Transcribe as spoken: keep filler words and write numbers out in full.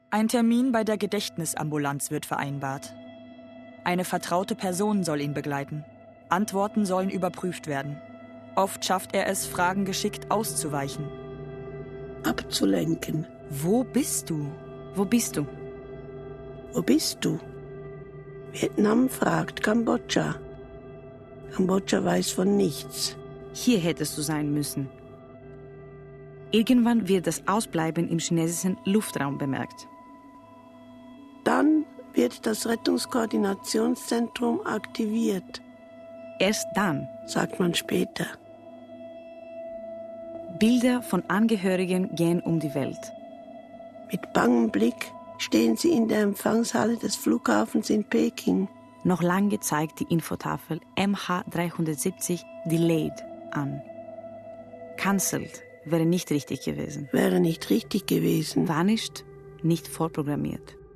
Ein Termin bei der Gedächtnisambulanz wird vereinbart. Eine vertraute Person soll ihn begleiten. Antworten sollen überprüft werden. Oft schafft er es, Fragen geschickt auszuweichen. Abzulenken. Wo bist du? Wo bist du? Wo bist du? Vietnam fragt Kambodscha. Kambodscha weiß von nichts. Hier hättest du sein müssen. Irgendwann wird das Ausbleiben im chinesischen Luftraum bemerkt. Dann wird das Rettungskoordinationszentrum aktiviert. Erst dann, sagt man später. Bilder von Angehörigen gehen um die Welt. Mit bangem Blick stehen sie in der Empfangshalle des Flughafens in Peking. Noch lange zeigt die Infotafel M H dreihundertsiebzig Delayed an. Cancelled wäre nicht richtig gewesen. Wäre nicht richtig gewesen. Vanished, nicht vorprogrammiert.